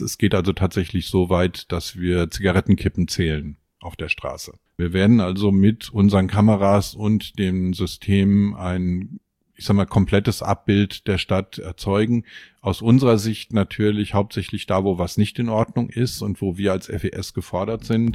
Es geht also tatsächlich so weit, dass wir Zigarettenkippen zählen auf der Straße. Wir werden also mit unseren Kameras und dem System ein, komplettes Abbild der Stadt erzeugen. Aus unserer Sicht natürlich hauptsächlich da, wo was nicht in Ordnung ist und wo wir als FES gefordert sind.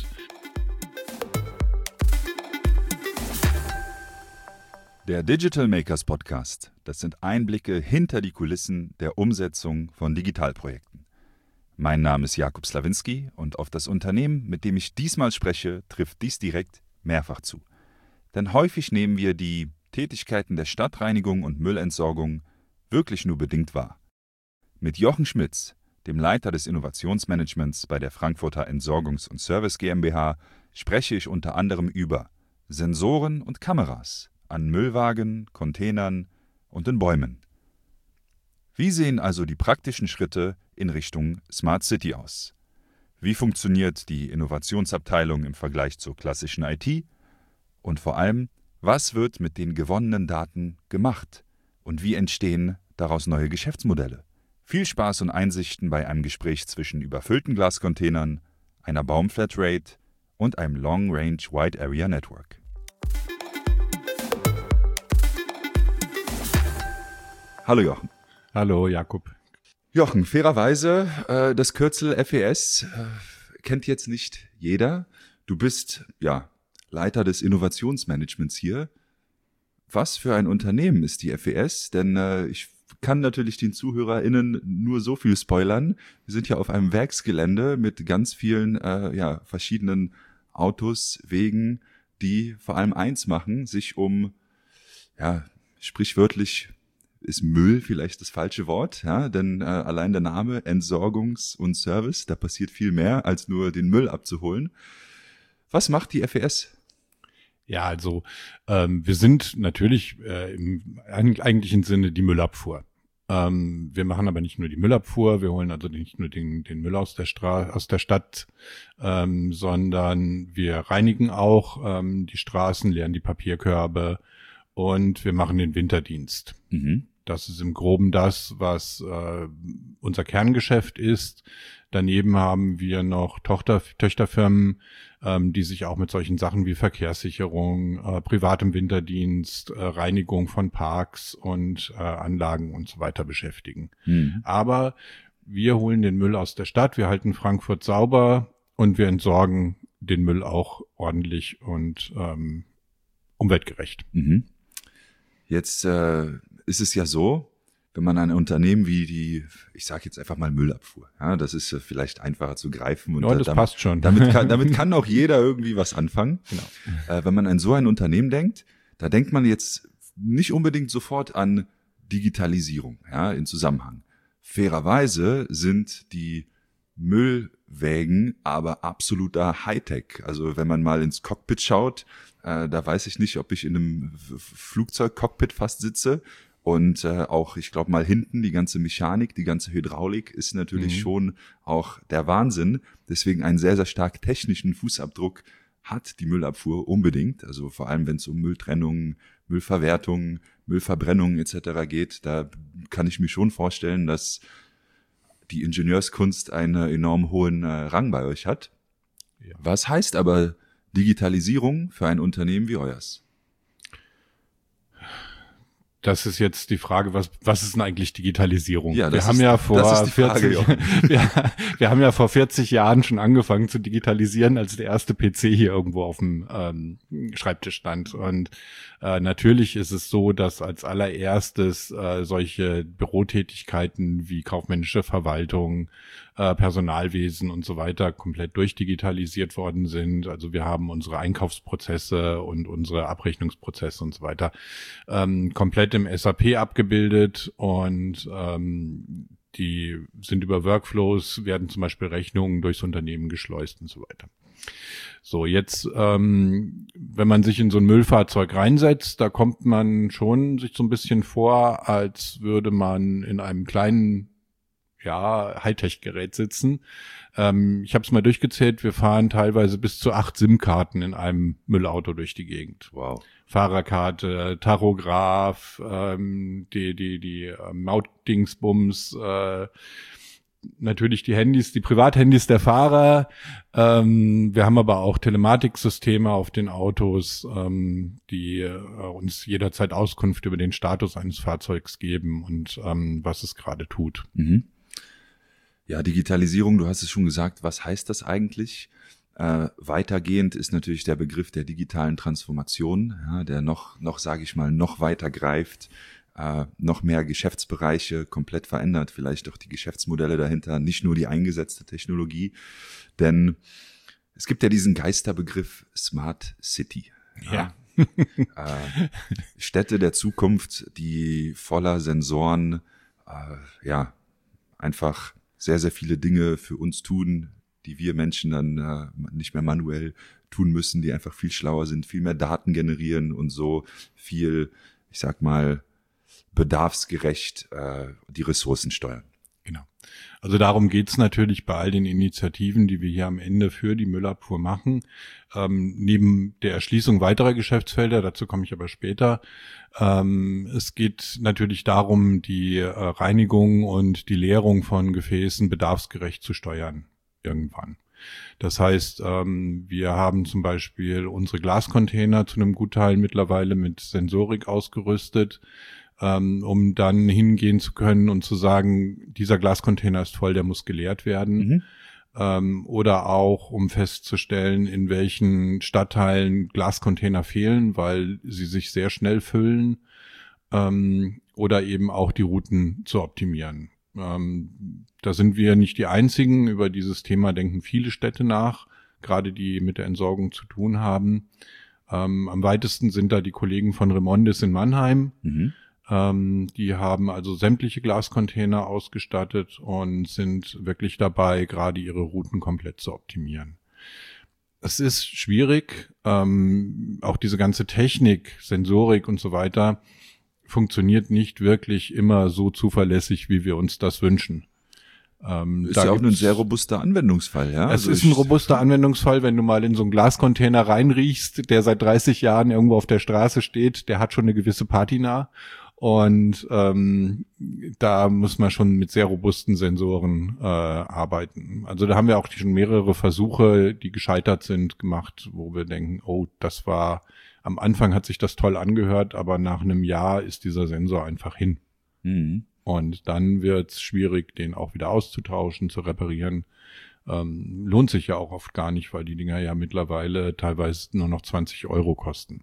Der Digital Makers Podcast, das sind Einblicke hinter die Kulissen der Umsetzung von Digitalprojekten. Mein Name ist Jakub Slawinski und auf das Unternehmen, mit dem ich diesmal spreche, trifft dies direkt mehrfach zu. Denn häufig nehmen wir die Tätigkeiten der Stadtreinigung und Müllentsorgung wirklich nur bedingt wahr. Mit Jochen Schmitz, dem Leiter des Innovationsmanagements bei der Frankfurter Entsorgungs- und Service GmbH, spreche ich unter anderem über Sensoren und Kameras an Müllwagen, Containern und in Bäumen. Wie sehen also die praktischen Schritte in Richtung Smart City aus? Wie funktioniert die Innovationsabteilung im Vergleich zur klassischen IT? Und vor allem, was wird mit den gewonnenen Daten gemacht? Und wie entstehen daraus neue Geschäftsmodelle? Viel Spaß und Einsichten bei einem Gespräch zwischen überfüllten Glascontainern, einer Baumflatrate und einem Long Range Wide Area Network. Hallo Jochen. Hallo Jakub. Jochen, fairerweise, das Kürzel FES kennt jetzt nicht jeder. Du bist Leiter des Innovationsmanagements hier. Was für ein Unternehmen ist die FES? Denn ich kann natürlich den ZuhörerInnen nur so viel spoilern. Wir sind ja auf einem Werksgelände mit ganz vielen verschiedenen Autos, Wegen, die vor allem eins machen, sich um, sprichwörtlich ist Müll vielleicht das falsche Wort, denn allein der Name Entsorgungs- und Service, da passiert viel mehr, als nur den Müll abzuholen. Was macht die FES? Ja, also wir sind natürlich im eigentlichen Sinne die Müllabfuhr. Wir machen aber nicht nur die Müllabfuhr, wir holen also nicht nur den Müll aus der Stadt, sondern wir reinigen auch die Straßen, leeren die Papierkörbe und wir machen den Winterdienst. Mhm. Das ist im Groben das, was unser Kerngeschäft ist. Daneben haben wir noch Töchterfirmen, die sich auch mit solchen Sachen wie Verkehrssicherung, privatem Winterdienst, Reinigung von Parks und Anlagen und so weiter beschäftigen. Mhm. Aber wir holen den Müll aus der Stadt, wir halten Frankfurt sauber und wir entsorgen den Müll auch ordentlich und umweltgerecht. Mhm. Jetzt ist es ja so, wenn man ein Unternehmen wie ich sage jetzt einfach mal Müllabfuhr, das ist vielleicht einfacher zu greifen. Und das passt schon. Damit kann auch jeder irgendwie was anfangen. Genau. Wenn man an so ein Unternehmen denkt, da denkt man jetzt nicht unbedingt sofort an Digitalisierung, in Zusammenhang. Fairerweise sind die Müllwägen aber absoluter Hightech. Also wenn man mal ins Cockpit schaut, da weiß ich nicht, ob ich in einem Flugzeugcockpit fast sitze. Und auch, ich glaube mal hinten, die ganze Mechanik, die ganze Hydraulik ist natürlich schon auch der Wahnsinn. Deswegen einen sehr, sehr stark technischen Fußabdruck hat die Müllabfuhr unbedingt. Also vor allem, wenn es um Mülltrennung, Müllverwertung, Müllverbrennung etc. geht, da kann ich mir schon vorstellen, dass die Ingenieurskunst einen enorm hohen Rang bei euch hat. Ja. Was heißt aber Digitalisierung für ein Unternehmen wie euers? Das ist jetzt die Frage, was ist denn eigentlich Digitalisierung? Ja, wir haben ja vor 40 Jahren schon angefangen zu digitalisieren, als der erste PC hier irgendwo auf dem Schreibtisch stand. Und natürlich ist es so, dass als allererstes solche Bürotätigkeiten wie kaufmännische Verwaltung, Personalwesen und so weiter komplett durchdigitalisiert worden sind. Also wir haben unsere Einkaufsprozesse und unsere Abrechnungsprozesse und so weiter komplett im SAP abgebildet und die sind über Workflows, werden zum Beispiel Rechnungen durchs Unternehmen geschleust und so weiter. So, jetzt, wenn man sich in so ein Müllfahrzeug reinsetzt, da kommt man schon sich so ein bisschen vor, als würde man in einem kleinen Hightech-Gerät sitzen. Ich habe es mal durchgezählt, wir fahren teilweise bis zu 8 SIM-Karten in einem Müllauto durch die Gegend. Wow. Fahrerkarte, Tachograph, die Mautdingsbums, natürlich die Handys, die Privathandys der Fahrer. Wir haben aber auch Telematiksysteme auf den Autos, die uns jederzeit Auskunft über den Status eines Fahrzeugs geben und was es gerade tut. Mhm. Ja, Digitalisierung, du hast es schon gesagt, was heißt das eigentlich? Weitergehend ist natürlich der Begriff der digitalen Transformation, ja, der noch sage ich mal, noch weiter greift, noch mehr Geschäftsbereiche komplett verändert, vielleicht auch die Geschäftsmodelle dahinter, nicht nur die eingesetzte Technologie, denn es gibt ja diesen Geisterbegriff Smart City. Ja. Städte der Zukunft, die voller Sensoren, einfach sehr, sehr viele Dinge für uns tun, die wir Menschen dann nicht mehr manuell tun müssen, die einfach viel schlauer sind, viel mehr Daten generieren und so viel, ich sag mal, bedarfsgerecht die Ressourcen steuern. Genau. Also darum geht's natürlich bei all den Initiativen, die wir hier am Ende für die Müllabfuhr machen. Neben der Erschließung weiterer Geschäftsfelder, dazu komme ich aber später. Es geht natürlich darum, die Reinigung und die Leerung von Gefäßen bedarfsgerecht zu steuern irgendwann. Das heißt, wir haben zum Beispiel unsere Glascontainer zu einem Gutteil mittlerweile mit Sensorik ausgerüstet, um dann hingehen zu können und zu sagen, dieser Glascontainer ist voll, der muss geleert werden. Oder auch, um festzustellen, in welchen Stadtteilen Glascontainer fehlen, weil sie sich sehr schnell füllen, oder eben auch die Routen zu optimieren. Da sind wir nicht die Einzigen. Über dieses Thema denken viele Städte nach, gerade die mit der Entsorgung zu tun haben. Am weitesten sind da die Kollegen von Remondis in Mannheim. Die haben also sämtliche Glascontainer ausgestattet und sind wirklich dabei, gerade ihre Routen komplett zu optimieren. Es ist schwierig, auch diese ganze Technik, Sensorik und so weiter funktioniert nicht wirklich immer so zuverlässig, wie wir uns das wünschen. Ist ja auch ein sehr robuster Anwendungsfall, ja? Es ist ein robuster Anwendungsfall, wenn du mal in so einen Glascontainer reinriechst, der seit 30 Jahren irgendwo auf der Straße steht, der hat schon eine gewisse Patina. Und da muss man schon mit sehr robusten Sensoren arbeiten. Also da haben wir auch schon mehrere Versuche, die gescheitert sind, gemacht, wo wir denken, oh, das war, am Anfang hat sich das toll angehört, aber nach einem Jahr ist dieser Sensor einfach hin. Und dann wird es schwierig, den auch wieder auszutauschen, zu reparieren. Lohnt sich ja auch oft gar nicht, weil die Dinger ja mittlerweile teilweise nur noch 20 € kosten.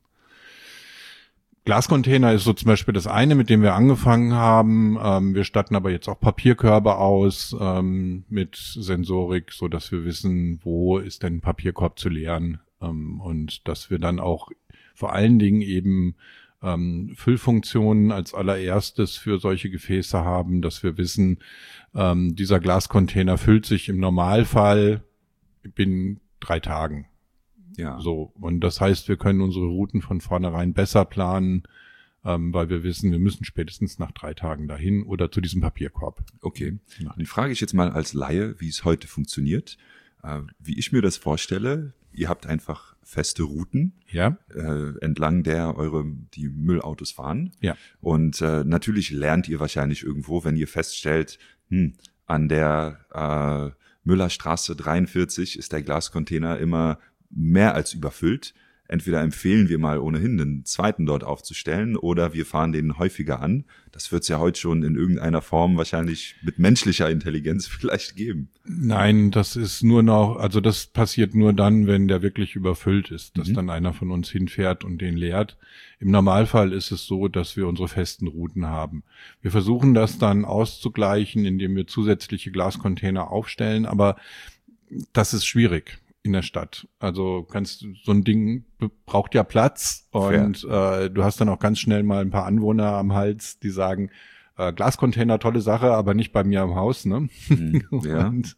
Glascontainer ist so zum Beispiel das eine, mit dem wir angefangen haben. Wir statten aber jetzt auch Papierkörbe aus mit Sensorik, so dass wir wissen, wo ist denn ein Papierkorb zu leeren, und dass wir dann auch vor allen Dingen eben Füllfunktionen als allererstes für solche Gefäße haben, dass wir wissen, dieser Glascontainer füllt sich im Normalfall binnen 3 Tagen. Ja. So. Und das heißt, wir können unsere Routen von vornherein besser planen, weil wir wissen, wir müssen spätestens nach 3 Tagen dahin oder zu diesem Papierkorb. Okay. Dann frage ich jetzt mal als Laie, wie es heute funktioniert. Wie ich mir das vorstelle, ihr habt einfach feste Routen, Ja. Entlang der die Müllautos fahren. Ja. Und natürlich lernt ihr wahrscheinlich irgendwo, wenn ihr feststellt, an der Müllerstraße 43 ist der Glascontainer immer mehr als überfüllt. Entweder empfehlen wir mal ohnehin einen zweiten dort aufzustellen oder wir fahren den häufiger an. Das wird es ja heute schon in irgendeiner Form wahrscheinlich mit menschlicher Intelligenz vielleicht geben. Nein, das ist nur noch, also das passiert nur dann, wenn der wirklich überfüllt ist, dass dann einer von uns hinfährt und den leert. Im Normalfall ist es so, dass wir unsere festen Routen haben. Wir versuchen das dann auszugleichen, indem wir zusätzliche Glascontainer aufstellen, aber das ist schwierig in der Stadt. Also so ein Ding braucht ja Platz und du hast dann auch ganz schnell mal ein paar Anwohner am Hals, die sagen, Glascontainer, tolle Sache, aber nicht bei mir am Haus, ne? Ja. Und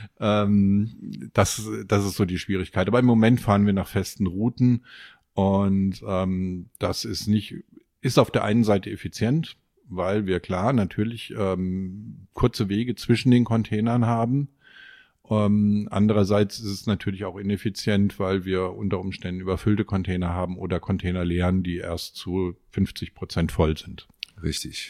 das ist so die Schwierigkeit. Aber im Moment fahren wir nach festen Routen und das ist auf der einen Seite effizient, weil wir klar natürlich kurze Wege zwischen den Containern haben. Andererseits ist es natürlich auch ineffizient, weil wir unter Umständen überfüllte Container haben oder Container leeren, die erst zu 50% voll sind. Richtig.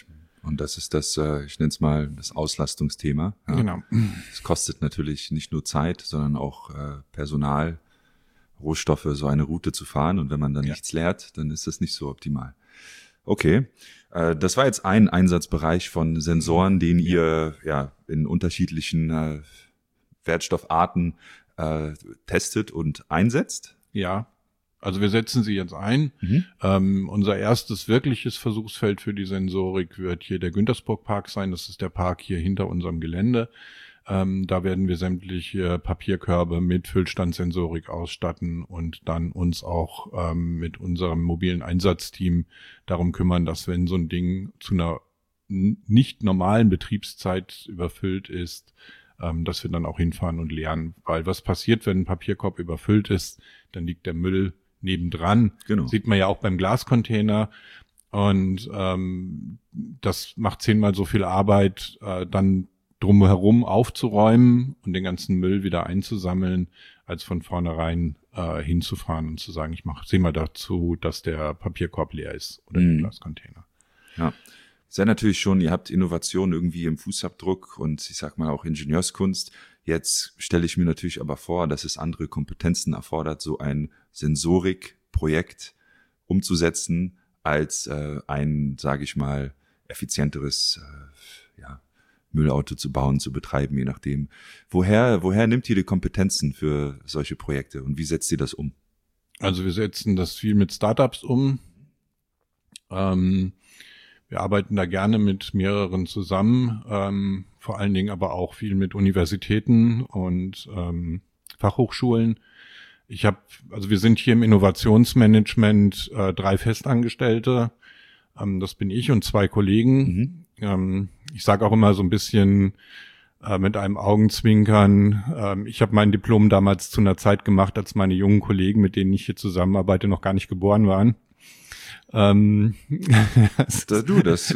Und das ist das, ich nenne es mal das Auslastungsthema. Ja. Genau. Es kostet natürlich nicht nur Zeit, sondern auch Personal, Rohstoffe, so eine Route zu fahren. Und wenn man dann nichts lehrt, dann ist das nicht so optimal. Okay, das war jetzt ein Einsatzbereich von Sensoren, den ihr ja in unterschiedlichen Wertstoffarten testet und einsetzt. Ja, also wir setzen sie jetzt ein. Unser erstes wirkliches Versuchsfeld für die Sensorik wird hier der Güntersburg Park sein. Das ist der Park hier hinter unserem Gelände. Da werden wir sämtliche Papierkörbe mit Füllstandsensorik ausstatten und dann uns auch mit unserem mobilen Einsatzteam darum kümmern, dass wenn so ein Ding zu einer nicht normalen Betriebszeit überfüllt ist, dass wir dann auch hinfahren und leeren. Weil was passiert, wenn ein Papierkorb überfüllt ist, dann liegt der Müll nebendran. Genau. Sieht man ja auch beim Glascontainer. Und das macht 10-mal so viel Arbeit, dann drumherum aufzuräumen und den ganzen Müll wieder einzusammeln, als von vornherein hinzufahren und zu sagen, ich sehe mal dazu, dass der Papierkorb leer ist oder der Glascontainer. Ja. Sehr natürlich schon, ihr habt Innovation irgendwie im Fußabdruck und ich sag mal auch Ingenieurskunst. Jetzt stelle ich mir natürlich aber vor, dass es andere Kompetenzen erfordert, so ein Sensorikprojekt umzusetzen, als ein, sage ich mal, effizienteres Müllauto zu bauen, zu betreiben, je nachdem. Woher nimmt ihr die Kompetenzen für solche Projekte und wie setzt ihr das um? Also wir setzen das viel mit Startups um. Wir arbeiten da gerne mit mehreren zusammen, vor allen Dingen aber auch viel mit Universitäten und Fachhochschulen. Wir sind hier im Innovationsmanagement 3 Festangestellte. Das bin ich und 2 Kollegen. Ich sage auch immer so ein bisschen mit einem Augenzwinkern, ich habe mein Diplom damals zu einer Zeit gemacht, als meine jungen Kollegen, mit denen ich hier zusammenarbeite, noch gar nicht geboren waren. Du sagst das,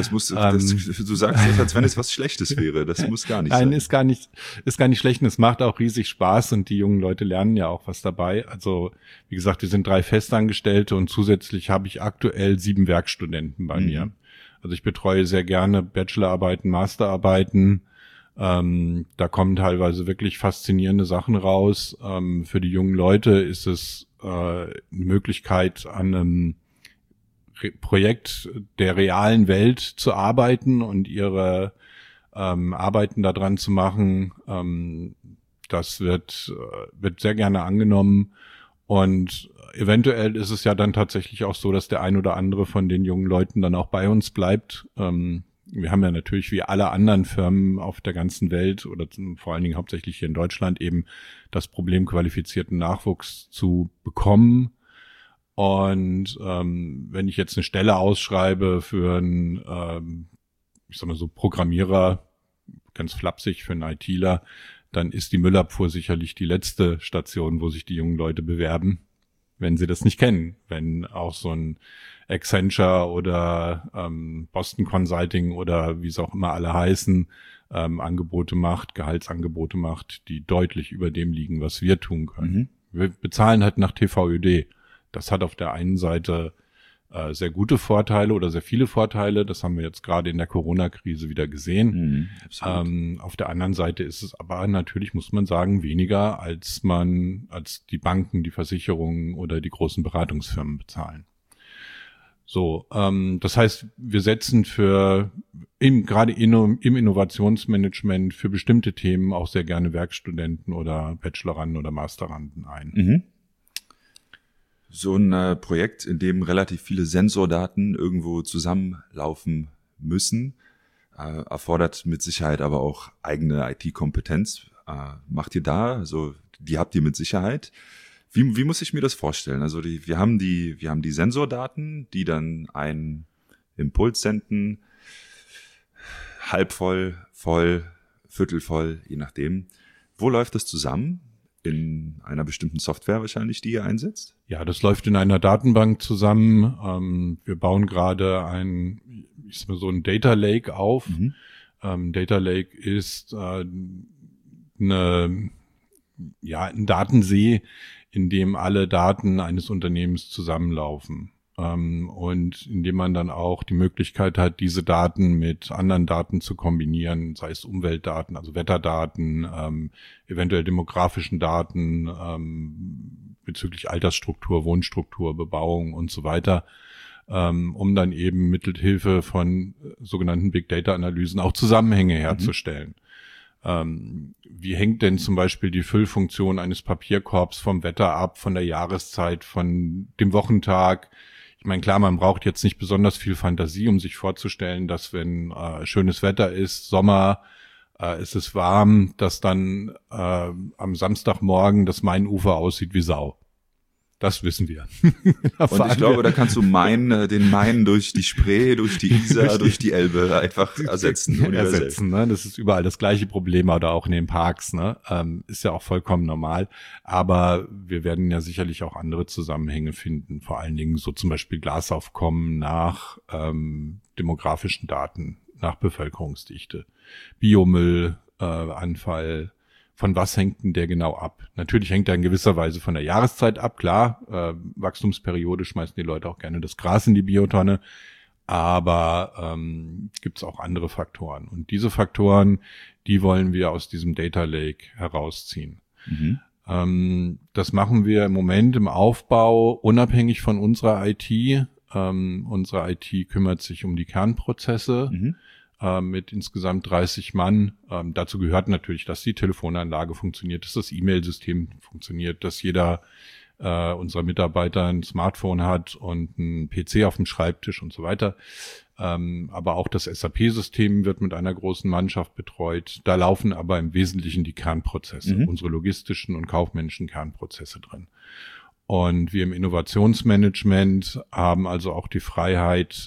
als wenn es was Schlechtes wäre. Das muss gar nicht sein. Nein, ist gar nicht schlecht und es macht auch riesig Spaß und die jungen Leute lernen ja auch was dabei. Also, wie gesagt, wir sind 3 Festangestellte und zusätzlich habe ich aktuell 7 Werkstudenten bei mir. Also ich betreue sehr gerne Bachelorarbeiten, Masterarbeiten. Da kommen teilweise wirklich faszinierende Sachen raus. Für die jungen Leute ist es eine Möglichkeit, an einem Projekt der realen Welt zu arbeiten und ihre Arbeiten daran zu machen. Das wird sehr gerne angenommen und eventuell ist es ja dann tatsächlich auch so, dass der ein oder andere von den jungen Leuten dann auch bei uns bleibt. Wir haben ja natürlich wie alle anderen Firmen auf der ganzen Welt oder vor allen Dingen hauptsächlich hier in Deutschland eben das Problem, qualifizierten Nachwuchs zu bekommen. Und wenn ich jetzt eine Stelle ausschreibe für einen, ich sag mal so Programmierer, ganz flapsig für einen ITler, dann ist die Müllabfuhr sicherlich die letzte Station, wo sich die jungen Leute bewerben, wenn sie das nicht kennen. Wenn auch so ein Accenture oder Boston Consulting oder wie es auch immer alle heißen, Angebote macht, Gehaltsangebote macht, die deutlich über dem liegen, was wir tun können. Wir bezahlen halt nach TVÖD. Das hat auf der einen Seite sehr gute Vorteile oder sehr viele Vorteile. Das haben wir jetzt gerade in der Corona-Krise wieder gesehen. Auf der anderen Seite ist es aber natürlich, muss man sagen, weniger als die Banken, die Versicherungen oder die großen Beratungsfirmen bezahlen. So, das heißt, wir setzen gerade im Innovationsmanagement für bestimmte Themen auch sehr gerne Werkstudenten oder Bacheloranden oder Masteranden ein. So ein Projekt, in dem relativ viele Sensordaten irgendwo zusammenlaufen müssen, erfordert mit Sicherheit aber auch eigene IT-Kompetenz. Macht ihr da? Also die habt ihr mit Sicherheit. Wie muss ich mir das vorstellen? Also wir haben die Sensordaten, die dann einen Impuls senden, halb voll, voll, viertelvoll, je nachdem. Wo läuft das zusammen? In einer bestimmten Software wahrscheinlich, die ihr einsetzt? Ja, das läuft in einer Datenbank zusammen. Wir bauen gerade ein Data Lake auf. Data Lake ist ein Datensee, in dem alle Daten eines Unternehmens zusammenlaufen. und indem man dann auch die Möglichkeit hat, diese Daten mit anderen Daten zu kombinieren, sei es Umweltdaten, also Wetterdaten, eventuell demografischen Daten bezüglich Altersstruktur, Wohnstruktur, Bebauung und so weiter, um dann eben mittels Hilfe von sogenannten Big Data Analysen auch Zusammenhänge herzustellen. Wie hängt denn zum Beispiel die Füllfunktion eines Papierkorbs vom Wetter ab, von der Jahreszeit, von dem Wochentag? Ich meine, klar, man braucht jetzt nicht besonders viel Fantasie, um sich vorzustellen, dass wenn schönes Wetter ist, Sommer, es ist warm, dass dann am Samstagmorgen das Mainufer aussieht wie Sau. Das wissen wir. Und ich glaube, da kannst du den Main durch die Spree, durch die Isar, durch die Elbe einfach ersetzen. Ne? Das ist überall das gleiche Problem, oder auch in den Parks. Ne? Ist ja auch vollkommen normal. Aber wir werden ja sicherlich auch andere Zusammenhänge finden. Vor allen Dingen so zum Beispiel Glasaufkommen nach demografischen Daten, nach Bevölkerungsdichte, Biomüll, Anfall. Von was hängt denn der genau ab? Natürlich hängt er in gewisser Weise von der Jahreszeit ab, klar. Wachstumsperiode schmeißen die Leute auch gerne das Gras in die Biotonne. Aber gibt es auch andere Faktoren. Und diese Faktoren, die wollen wir aus diesem Data Lake herausziehen. Das machen wir im Moment im Aufbau unabhängig von unserer IT. Unsere IT kümmert sich um die Kernprozesse. Mit insgesamt 30 Mann. Dazu gehört natürlich, dass die Telefonanlage funktioniert, dass das E-Mail-System funktioniert, dass jeder unserer Mitarbeiter ein Smartphone hat und ein PC auf dem Schreibtisch und so weiter. Aber auch das SAP-System wird mit einer großen Mannschaft betreut. Da laufen aber im Wesentlichen die Kernprozesse, unsere logistischen und kaufmännischen Kernprozesse drin. Und wir im Innovationsmanagement haben also auch die Freiheit,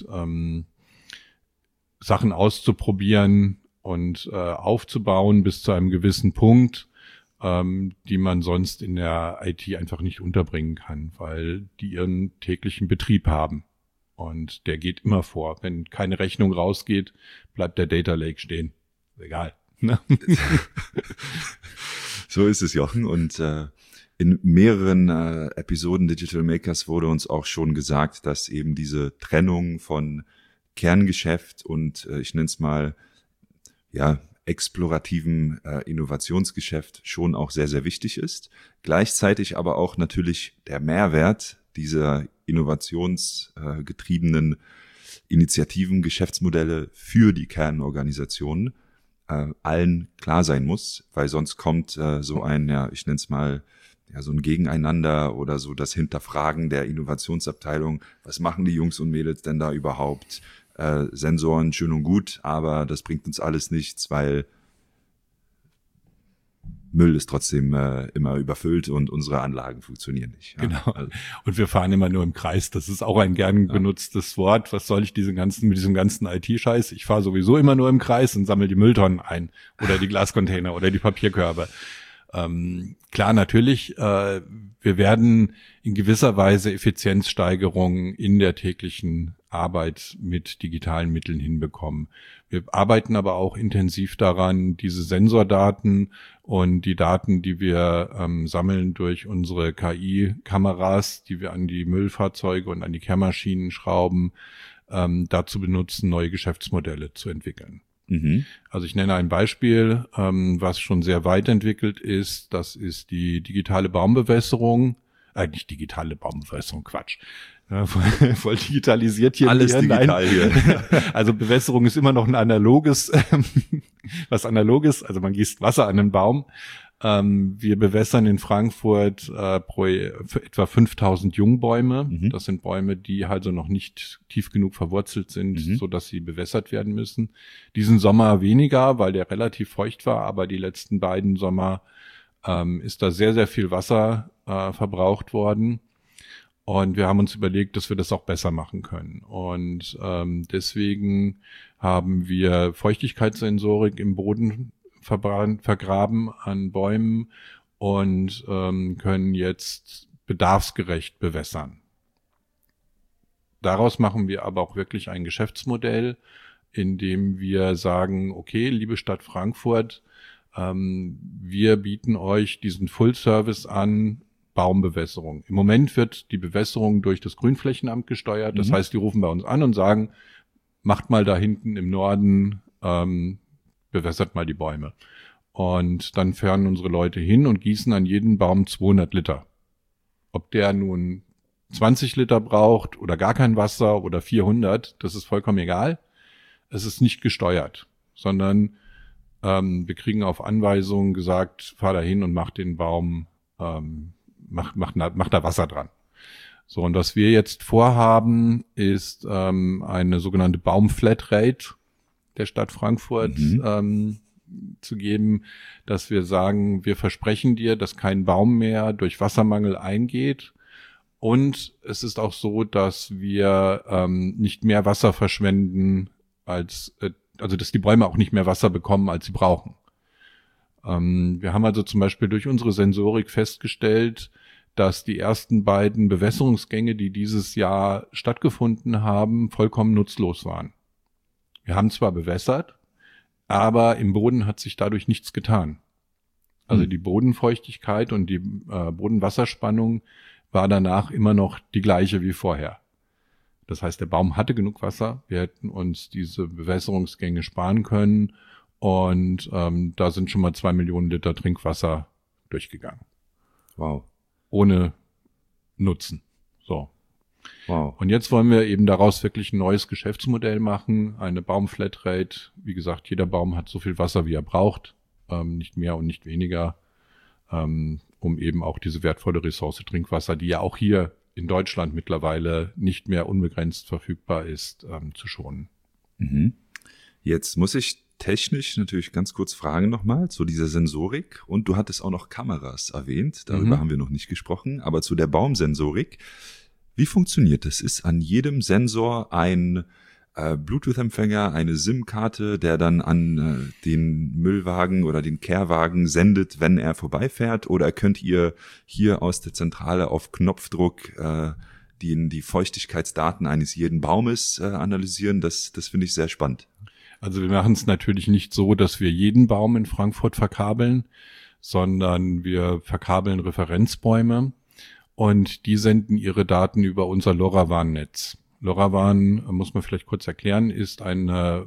Sachen auszuprobieren und aufzubauen bis zu einem gewissen Punkt, die man sonst in der IT einfach nicht unterbringen kann, weil die ihren täglichen Betrieb haben. Und der geht immer vor. Wenn keine Rechnung rausgeht, bleibt der Data Lake stehen. Egal. Ne? So ist es, Jochen. Und in mehreren Episoden Digital Makers wurde uns auch schon gesagt, dass eben diese Trennung von Kerngeschäft und ich nenne es mal explorativen Innovationsgeschäft schon auch sehr, sehr wichtig ist. Gleichzeitig aber auch natürlich der Mehrwert dieser innovationsgetriebenen Initiativen, Geschäftsmodelle für die Kernorganisationen allen klar sein muss, weil sonst kommt so ein, ich nenne es mal, so ein Gegeneinander oder so das Hinterfragen der Innovationsabteilung. Was machen die Jungs und Mädels denn da überhaupt? Sensoren schön und gut, aber das bringt uns alles nichts, weil Müll ist trotzdem immer überfüllt und unsere Anlagen funktionieren nicht. Ja? Genau. Und wir fahren immer nur im Kreis. Das ist auch ein gern benutztes Wort. Was soll ich mit diesem ganzen IT-Scheiß? Ich fahre sowieso immer nur im Kreis und sammle die Mülltonnen ein oder die Glascontainer oder die Papierkörbe. Klar, natürlich, wir werden in gewisser Weise Effizienzsteigerungen in der täglichen Arbeit mit digitalen Mitteln hinbekommen. Wir arbeiten aber auch intensiv daran, diese Sensordaten und die Daten, die wir sammeln durch unsere KI-Kameras, die wir an die Müllfahrzeuge und an die Kehrmaschinen schrauben, dazu benutzen, neue Geschäftsmodelle zu entwickeln. Also ich nenne ein Beispiel, was schon sehr weit entwickelt ist. Das ist die digitale Baumbewässerung. Nicht digitale Baumbewässerung, Quatsch. Voll digitalisiert hier. Alles digital hier. Also Bewässerung ist immer noch ein analoges, was analoges. Also man gießt Wasser an den Baum. Wir bewässern in Frankfurt für etwa 5000 Jungbäume. Das sind Bäume, die also noch nicht tief genug verwurzelt sind, so dass sie bewässert werden müssen. Diesen Sommer weniger, weil der relativ feucht war, aber die letzten beiden Sommer ist da sehr, sehr viel Wasser verbraucht worden. Und wir haben uns überlegt, dass wir das auch besser machen können. Und deswegen haben wir Feuchtigkeitssensorik im Boden vergraben an Bäumen und können jetzt bedarfsgerecht bewässern. Daraus machen wir aber auch wirklich ein Geschäftsmodell, in dem wir sagen, okay, liebe Stadt Frankfurt, wir bieten euch diesen Full-Service an, Baumbewässerung. Im Moment wird die Bewässerung durch das Grünflächenamt gesteuert. Das heißt, die rufen bei uns an und sagen, macht mal da hinten im Norden, bewässert mal die Bäume. Und dann fahren unsere Leute hin und gießen an jeden Baum 200 Liter. Ob der nun 20 Liter braucht oder gar kein Wasser oder 400, das ist vollkommen egal. Es ist nicht gesteuert, sondern wir kriegen auf Anweisung gesagt, fahr da hin und mach den Baum, mach da Wasser dran. So, und was wir jetzt vorhaben, ist eine sogenannte Baumflatrate der Stadt Frankfurt zu geben, dass wir sagen, wir versprechen dir, dass kein Baum mehr durch Wassermangel eingeht. Und es ist auch so, dass wir nicht mehr Wasser verschwenden, also dass die Bäume auch nicht mehr Wasser bekommen, als sie brauchen. Wir haben also zum Beispiel durch unsere Sensorik festgestellt, dass die ersten beiden Bewässerungsgänge, die dieses Jahr stattgefunden haben, vollkommen nutzlos waren. Wir haben zwar bewässert, aber im Boden hat sich dadurch nichts getan. Also die Bodenfeuchtigkeit und die Bodenwasserspannung war danach immer noch die gleiche wie vorher. Das heißt, der Baum hatte genug Wasser. Wir hätten uns diese Bewässerungsgänge sparen können. Und da sind schon mal 2 Millionen Liter Trinkwasser durchgegangen. Wow. Ohne Nutzen. So. Wow. Und jetzt wollen wir eben daraus wirklich ein neues Geschäftsmodell machen. Eine Baumflatrate. Wie gesagt, jeder Baum hat so viel Wasser, wie er braucht. Nicht mehr und nicht weniger. Um eben auch diese wertvolle Ressource Trinkwasser, die ja auch hier in Deutschland mittlerweile nicht mehr unbegrenzt verfügbar ist, zu schonen. Mhm. Jetzt muss ich technisch natürlich ganz kurz fragen nochmal zu dieser Sensorik. Und du hattest auch noch Kameras erwähnt. Darüber haben wir noch nicht gesprochen. Aber zu der Baumsensorik. Wie funktioniert das? Ist an jedem Sensor ein Bluetooth-Empfänger, eine SIM-Karte, der dann an den Müllwagen oder den Kehrwagen sendet, wenn er vorbeifährt? Oder könnt ihr hier aus der Zentrale auf Knopfdruck die Feuchtigkeitsdaten eines jeden Baumes analysieren? Das finde ich sehr spannend. Also wir machen es natürlich nicht so, dass wir jeden Baum in Frankfurt verkabeln, sondern wir verkabeln Referenzbäume und die senden ihre Daten über unser LoRaWAN-Netz. LoRaWAN, muss man vielleicht kurz erklären, ist eine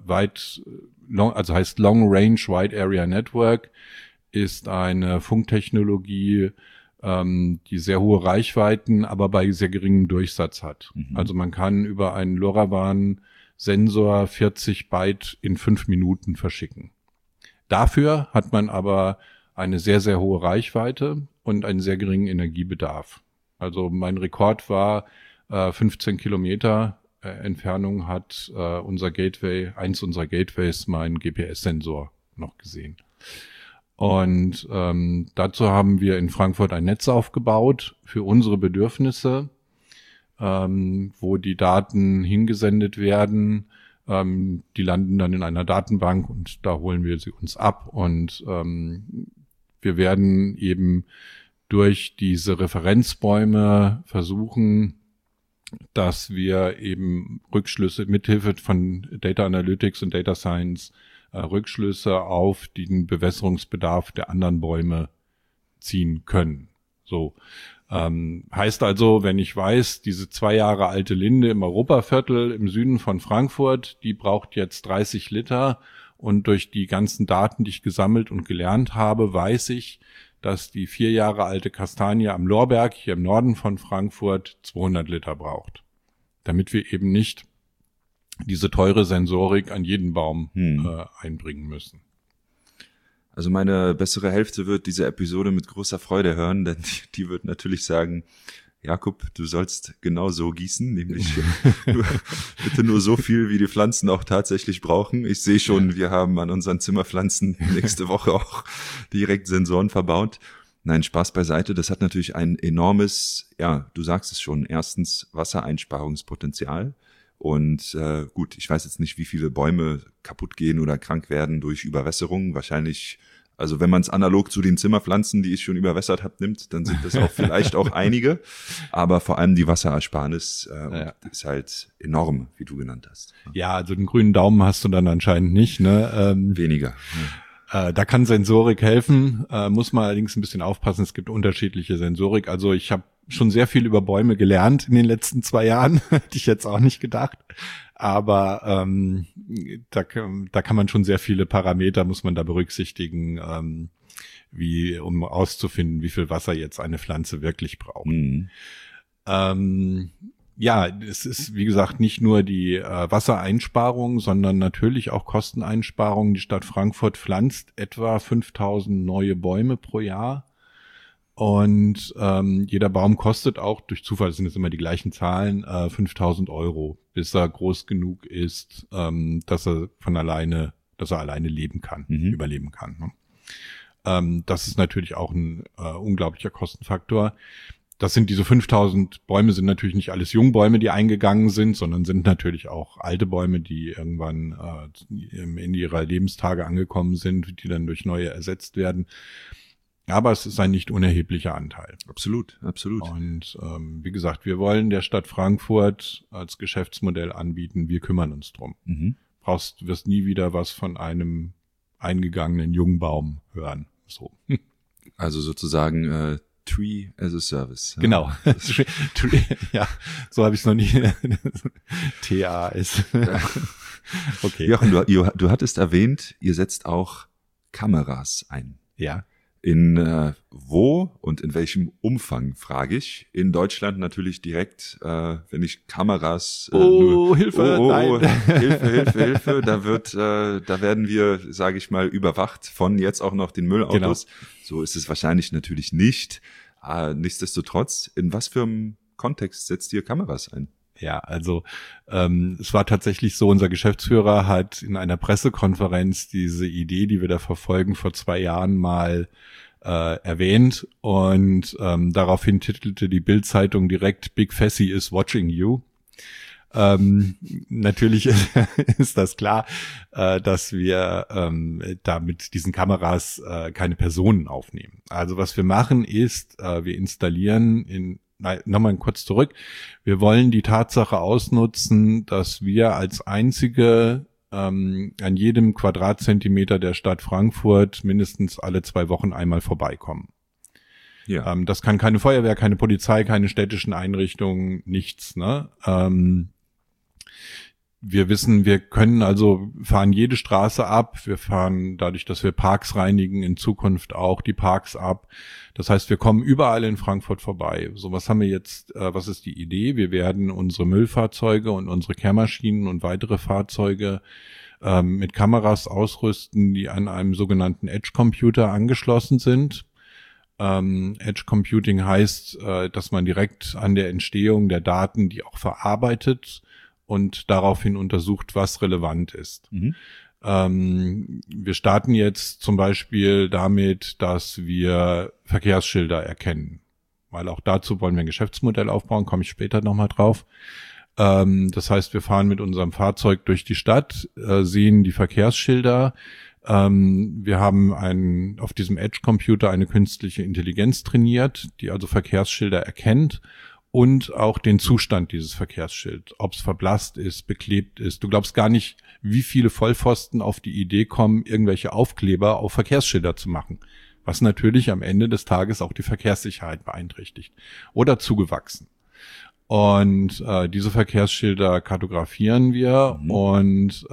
heißt Long Range Wide Area Network, ist eine Funktechnologie, die sehr hohe Reichweiten, aber bei sehr geringem Durchsatz hat. Also man kann über einen LoRaWAN-Sensor 40 Byte in 5 Minuten verschicken. Dafür hat man aber eine sehr, sehr hohe Reichweite und einen sehr geringen Energiebedarf. Also mein Rekord war 15 Kilometer Entfernung hat eins unserer Gateways, meinen GPS-Sensor noch gesehen. Und dazu haben wir in Frankfurt ein Netz aufgebaut für unsere Bedürfnisse, wo die Daten hingesendet werden. Die landen dann in einer Datenbank und da holen wir sie uns ab. Und wir werden eben durch diese Referenzbäume versuchen, dass wir eben Rückschlüsse mithilfe von Data Analytics und Data Science Rückschlüsse auf den Bewässerungsbedarf der anderen Bäume ziehen können. So heißt also, wenn ich weiß, diese 2 Jahre alte Linde im Europaviertel im Süden von Frankfurt, die braucht jetzt 30 Liter und durch die ganzen Daten, die ich gesammelt und gelernt habe, weiß ich, dass die 4 Jahre alte Kastanie am Lorberg hier im Norden von Frankfurt 200 Liter braucht. Damit wir eben nicht diese teure Sensorik an jeden Baum einbringen müssen. Also meine bessere Hälfte wird diese Episode mit großer Freude hören, denn die wird natürlich sagen, Jakub, du sollst genau so gießen, nämlich bitte nur so viel, wie die Pflanzen auch tatsächlich brauchen. Ich sehe schon, wir haben an unseren Zimmerpflanzen nächste Woche auch direkt Sensoren verbaut. Nein, Spaß beiseite, das hat natürlich ein enormes, ja, du sagst es schon, erstens Wassereinsparungspotenzial. Und gut, ich weiß jetzt nicht, wie viele Bäume kaputt gehen oder krank werden durch Überwässerung. Wahrscheinlich, also wenn man es analog zu den Zimmerpflanzen, die ich schon überwässert habe, nimmt, dann sind das auch vielleicht auch einige. Aber vor allem die Wasserersparnis ist halt enorm, wie du genannt hast. Ja, also den grünen Daumen hast du dann anscheinend nicht, ne? Weniger. Da kann Sensorik helfen, muss man allerdings ein bisschen aufpassen. Es gibt unterschiedliche Sensorik. Also ich habe schon sehr viel über Bäume gelernt in den letzten 2 Jahren, hätte ich jetzt auch nicht gedacht. Aber da kann man schon sehr viele Parameter, muss man da berücksichtigen, um auszufinden, wie viel Wasser jetzt eine Pflanze wirklich braucht. Mhm. Ja, es ist, wie gesagt, nicht nur die Wassereinsparung, sondern natürlich auch Kosteneinsparung. Die Stadt Frankfurt pflanzt etwa 5.000 neue Bäume pro Jahr. Und jeder Baum kostet auch, durch Zufall sind es immer die gleichen Zahlen, 5.000 €, bis er groß genug ist, dass er alleine leben kann, überleben kann. Ne? Das ist natürlich auch ein unglaublicher Kostenfaktor. Das sind diese 5.000 Bäume, sind natürlich nicht alles Jungbäume, die eingegangen sind, sondern sind natürlich auch alte Bäume, die irgendwann in ihrer Lebenstage angekommen sind, die dann durch neue ersetzt werden. Aber es ist ein nicht unerheblicher Anteil. Absolut, absolut. Und wie gesagt, wir wollen der Stadt Frankfurt als Geschäftsmodell anbieten, wir kümmern uns drum. Wirst nie wieder was von einem eingegangenen Jungbaum hören. So. Also sozusagen Tree as a Service. Ja. Genau. Ja, so habe ich es noch nie. TAS. Okay. Jochen, du hattest erwähnt, ihr setzt auch Kameras ein. Ja. In wo und in welchem Umfang, frage ich. In Deutschland natürlich direkt, wenn ich Kameras Hilfe, nein. Hilfe, da werden wir, sage ich mal, überwacht von jetzt auch noch den Müllautos. Genau. So ist es wahrscheinlich natürlich nicht. Nichtsdestotrotz, in was für einem Kontext setzt ihr Kameras ein? Ja, also es war tatsächlich so, unser Geschäftsführer hat in einer Pressekonferenz diese Idee, die wir da verfolgen, vor 2 Jahren mal erwähnt und daraufhin titelte die Bild-Zeitung direkt "Big Fassi is watching you". Natürlich ist das klar, dass wir da mit diesen Kameras keine Personen aufnehmen. Also was wir machen ist, wir installieren nochmal kurz zurück. Wir wollen die Tatsache ausnutzen, dass wir als einzige an jedem Quadratzentimeter der Stadt Frankfurt mindestens alle 2 Wochen einmal vorbeikommen. Ja. Das kann keine Feuerwehr, keine Polizei, keine städtischen Einrichtungen, nichts, ne? Wir wissen, wir fahren jede Straße ab. Wir fahren, dadurch, dass wir Parks reinigen, in Zukunft auch die Parks ab. Das heißt, wir kommen überall in Frankfurt vorbei. So, was haben wir jetzt, was ist die Idee? Wir werden unsere Müllfahrzeuge und unsere Kehrmaschinen und weitere Fahrzeuge mit Kameras ausrüsten, die an einem sogenannten Edge-Computer angeschlossen sind. Edge Computing heißt, dass man direkt an der Entstehung der Daten die auch verarbeitet und daraufhin untersucht, was relevant ist. Wir starten jetzt zum Beispiel damit, dass wir Verkehrsschilder erkennen, weil auch dazu wollen wir ein Geschäftsmodell aufbauen, komme ich später nochmal drauf. Das heißt, wir fahren mit unserem Fahrzeug durch die Stadt, sehen die Verkehrsschilder. Wir haben auf diesem Edge-Computer eine künstliche Intelligenz trainiert, die also Verkehrsschilder erkennt und auch den Zustand dieses Verkehrsschilds, ob es verblasst ist, beklebt ist. Du glaubst gar nicht, wie viele Vollpfosten auf die Idee kommen, irgendwelche Aufkleber auf Verkehrsschilder zu machen, was natürlich am Ende des Tages auch die Verkehrssicherheit beeinträchtigt oder zugewachsen. Und diese Verkehrsschilder kartografieren wir und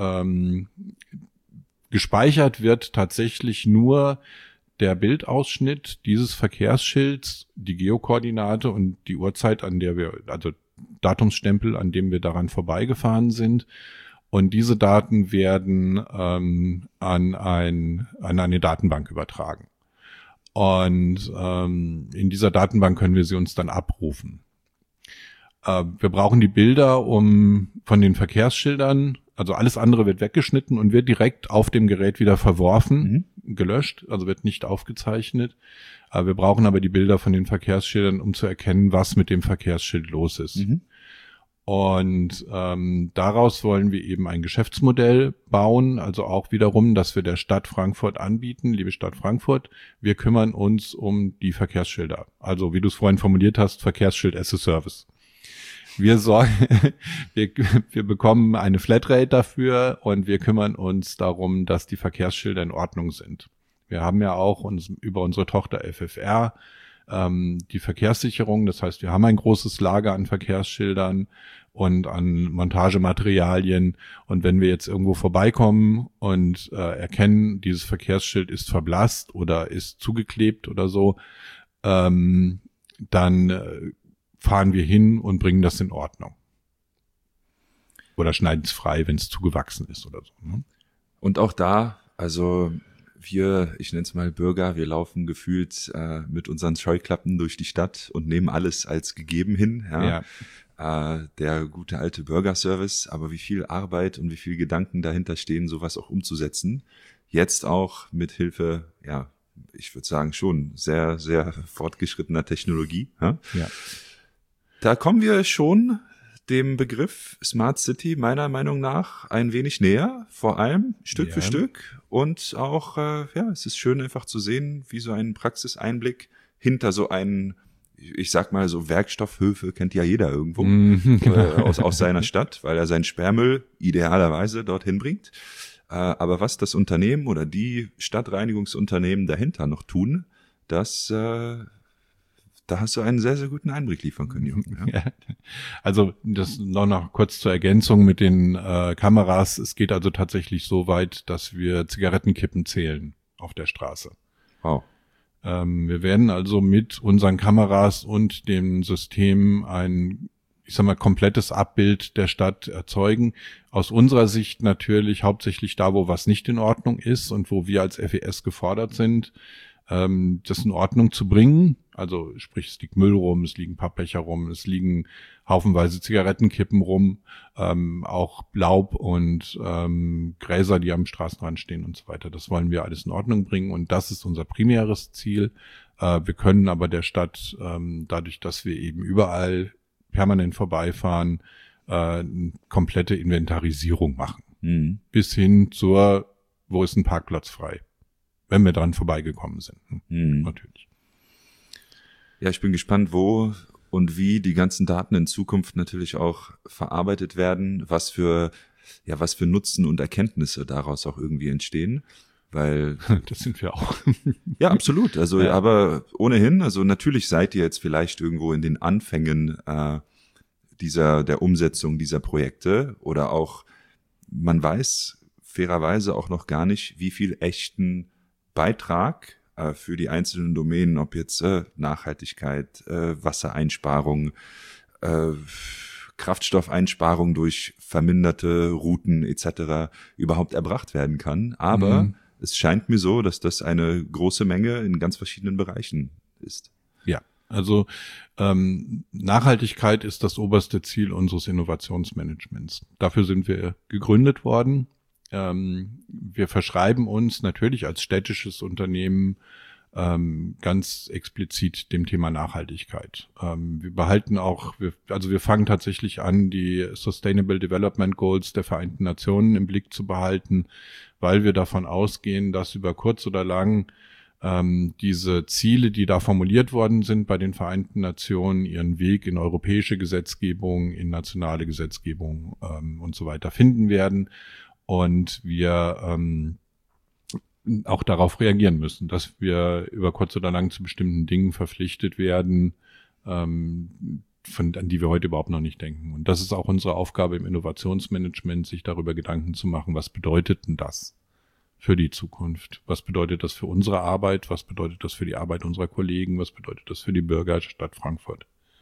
gespeichert wird tatsächlich nur der Bildausschnitt dieses Verkehrsschilds, die Geokoordinate und die Uhrzeit, also Datumsstempel, an dem wir daran vorbeigefahren sind. Und diese Daten werden an eine Datenbank übertragen. Und in dieser Datenbank können wir sie uns dann abrufen. Wir brauchen die Bilder von den Verkehrsschildern, also alles andere wird weggeschnitten und wird direkt auf dem Gerät wieder verworfen, gelöscht, also wird nicht aufgezeichnet. Wir brauchen aber die Bilder von den Verkehrsschildern, um zu erkennen, was mit dem Verkehrsschild los ist. Und daraus wollen wir eben ein Geschäftsmodell bauen, also auch wiederum, dass wir der Stadt Frankfurt anbieten, liebe Stadt Frankfurt, wir kümmern uns um die Verkehrsschilder. Also wie du es vorhin formuliert hast, Verkehrsschild as a Service. wir bekommen eine Flatrate dafür und wir kümmern uns darum, dass die Verkehrsschilder in Ordnung sind. Wir haben ja auch über unsere Tochter FFR die Verkehrssicherung. Das heißt, wir haben ein großes Lager an Verkehrsschildern und an Montagematerialien. Und wenn wir jetzt irgendwo vorbeikommen und erkennen, dieses Verkehrsschild ist verblasst oder ist zugeklebt oder so, dann fahren wir hin und bringen das in Ordnung. Oder schneiden es frei, wenn es zugewachsen ist oder so. Ne? Und auch da, also wir, ich nenne es mal Bürger, wir laufen gefühlt mit unseren Scheuklappen durch die Stadt und nehmen alles als gegeben hin. Ja. Der gute alte Bürgerservice, aber wie viel Arbeit und wie viel Gedanken dahinter stehen, sowas auch umzusetzen. Jetzt auch mit Hilfe, ja, ich würde sagen schon sehr, sehr fortgeschrittener Technologie. Ja. Da kommen wir schon dem Begriff Smart City meiner Meinung nach ein wenig näher, vor allem Stück für Stück. Und auch, es ist schön einfach zu sehen, wie so ein Praxiseinblick hinter so einen, ich sag mal so Werkstoffhöfe kennt ja jeder irgendwo aus seiner Stadt, weil er seinen Sperrmüll idealerweise dorthin bringt. Aber was das Unternehmen oder die Stadtreinigungsunternehmen dahinter noch tun, da hast du einen sehr, sehr guten Einblick liefern können, Jürgen. Ja. Also das noch kurz zur Ergänzung mit den Kameras. Es geht also tatsächlich so weit, dass wir Zigarettenkippen zählen auf der Straße. Wow. Wir werden also mit unseren Kameras und dem System ein, ich sag mal, komplettes Abbild der Stadt erzeugen. Aus unserer Sicht natürlich hauptsächlich da, wo was nicht in Ordnung ist und wo wir als FES gefordert sind, das in Ordnung zu bringen. Also sprich, es liegt Müll rum, es liegen Pappbecher rum, es liegen haufenweise Zigarettenkippen rum, auch Laub und Gräser, die am Straßenrand stehen und so weiter. Das wollen wir alles in Ordnung bringen und das ist unser primäres Ziel. Wir können aber der Stadt, dadurch, dass wir eben überall permanent vorbeifahren, eine komplette Inventarisierung machen. Mhm. Bis hin zur, wo ist ein Parkplatz frei? Wenn wir dran vorbeigekommen sind. Natürlich. Ja, ich bin gespannt, wo und wie die ganzen Daten in Zukunft natürlich auch verarbeitet werden, was für Nutzen und Erkenntnisse daraus auch irgendwie entstehen, weil das sind wir auch. Ja, absolut. Also, aber ohnehin, also natürlich seid ihr jetzt vielleicht irgendwo in den Anfängen der Umsetzung dieser Projekte oder auch, man weiß fairerweise auch noch gar nicht, wie viel echten Beitrag für die einzelnen Domänen, ob jetzt Nachhaltigkeit, Wassereinsparung, Kraftstoffeinsparung durch verminderte Routen etc. überhaupt erbracht werden kann. Aber es scheint mir so, dass das eine große Menge in ganz verschiedenen Bereichen ist. Ja, also Nachhaltigkeit ist das oberste Ziel unseres Innovationsmanagements. Dafür sind wir gegründet worden. Wir verschreiben uns natürlich als städtisches Unternehmen ganz explizit dem Thema Nachhaltigkeit. Wir behalten auch, wir fangen tatsächlich an, die Sustainable Development Goals der Vereinten Nationen im Blick zu behalten, weil wir davon ausgehen, dass über kurz oder lang diese Ziele, die da formuliert worden sind bei den Vereinten Nationen, ihren Weg in europäische Gesetzgebung, in nationale Gesetzgebung und so weiter finden werden. Und wir auch darauf reagieren müssen, dass wir über kurz oder lang zu bestimmten Dingen verpflichtet werden, an die wir heute überhaupt noch nicht denken. Und das ist auch unsere Aufgabe im Innovationsmanagement, sich darüber Gedanken zu machen, was bedeutet denn das für die Zukunft? Was bedeutet das für unsere Arbeit? Was bedeutet das für die Arbeit unserer Kollegen? Was bedeutet das für die Bürger der Stadt Frankfurt?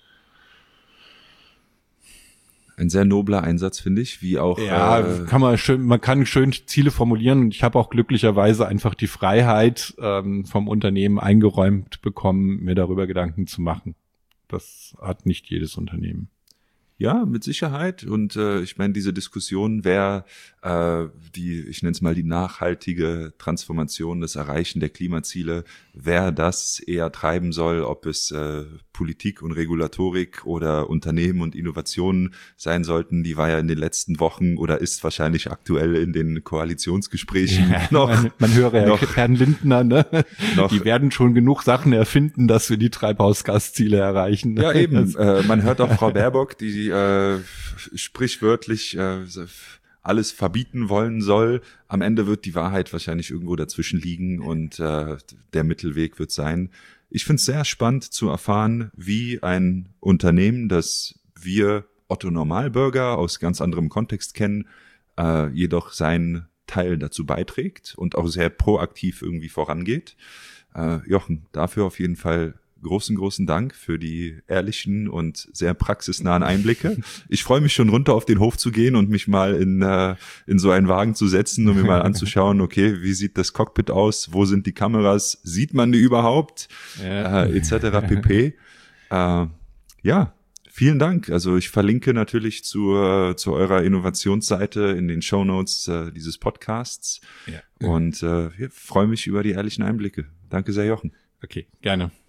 Ein sehr nobler Einsatz, finde ich, wie auch. Ja, man kann schön Ziele formulieren und ich habe auch glücklicherweise einfach die Freiheit vom Unternehmen eingeräumt bekommen, mir darüber Gedanken zu machen. Das hat nicht jedes Unternehmen. Ja, mit Sicherheit. Und ich meine, diese Diskussion, wer ich nenne es mal die nachhaltige Transformation, das Erreichen der Klimaziele, wer das eher treiben soll, ob es Politik und Regulatorik oder Unternehmen und Innovationen sein sollten, die war ja in den letzten Wochen oder ist wahrscheinlich aktuell in den Koalitionsgesprächen noch. Man höre ja Herrn Lindner, ne? Die werden schon genug Sachen erfinden, dass wir die Treibhausgasziele erreichen. Ja, eben. Man hört auch Frau Baerbock, die die sprichwörtlich alles verbieten wollen soll. Am Ende wird die Wahrheit wahrscheinlich irgendwo dazwischen liegen und der Mittelweg wird sein. Ich finde es sehr spannend zu erfahren, wie ein Unternehmen, das wir Otto Normalbürger aus ganz anderem Kontext kennen, jedoch seinen Teil dazu beiträgt und auch sehr proaktiv irgendwie vorangeht. Jochen, dafür auf jeden Fall großen Dank für die ehrlichen und sehr praxisnahen Einblicke. Ich freue mich schon runter auf den Hof zu gehen und mich mal in so einen Wagen zu setzen und mir mal anzuschauen, okay, wie sieht das Cockpit aus? Wo sind die Kameras? Sieht man die überhaupt? Etc. pp. Ja, vielen Dank. Also ich verlinke natürlich zu eurer Innovationsseite in den Shownotes dieses Podcasts und freue mich über die ehrlichen Einblicke. Danke sehr, Jochen. Okay, gerne.